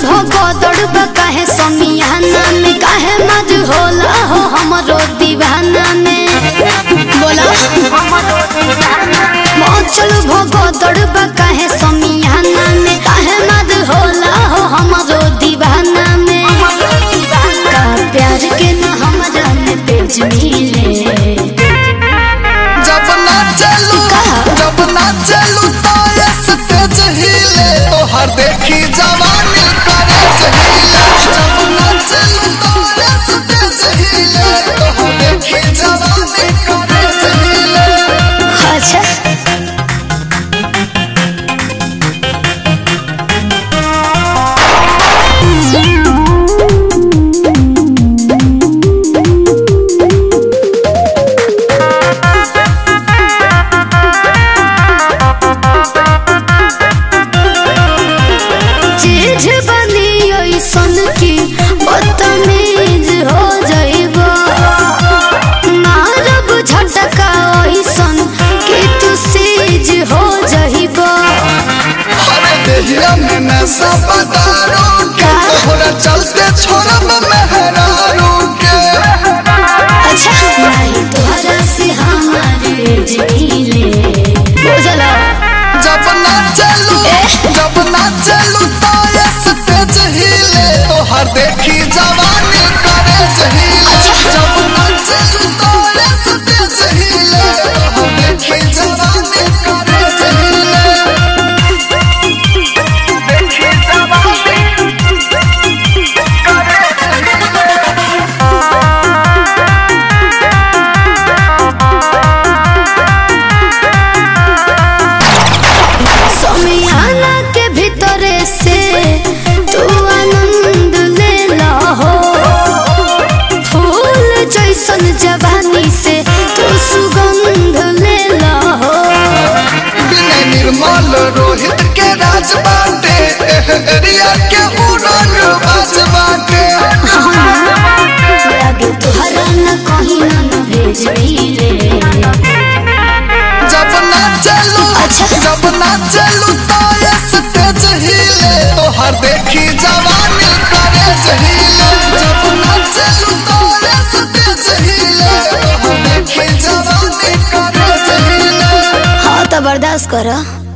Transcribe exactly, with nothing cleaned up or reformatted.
भगदड़ बा काहे समियाना में, काहे मज होला हो हमरो दीवाना में। बोला मचल भगदड़ बा काहे समियाना में, काहे मज होला हो हमरो दीवाना में। का प्यार के न हमरा में तेज मिले, जब ना चलू जब ना चलू तो ये स्टेज हिले, तो हर देखी जवानी करे हिले। जब ना चलू तो ये स्टेज हिले, तो हर देखी जवानी करे हिले। अच्छा सन की बदतमीज हो जाइबो, मारब झटका ऐसन कि तू सीज हो जाइबो। अरे देहिया में नशा पदारू के, तोहरा चलते छोड़ब मेहरारू के। अच्छा नहीं तोहरा से हमारे जिले बुझला। जब ना चलू जब ना चलू तो ये स्टेज हिले, तो हर देखी जवानी करे हिले। जब ना चलू तो ये स्टेज हिले, तो हर देखी जवानी करे हिले। देखी जवानी समियाना के भीतरे से तू आनंद ले लहो, फूल जैसन जवानी से तू सुगंध ले लहो। बिना निर्मल रोहित के राज बाटे, एरिया के उड़न बाज बाटे। लागे तुहरा न कहीं न भेज मिले। जब ना चलू जब ना चलू तो ये स्टेज हिले, तो हर देखी जवानी करे हिले। जब ना चलू तो ये स्टेज हिले, तो हर देखी जवानी करे हिले। हाँ तो बर्दाश्त करो।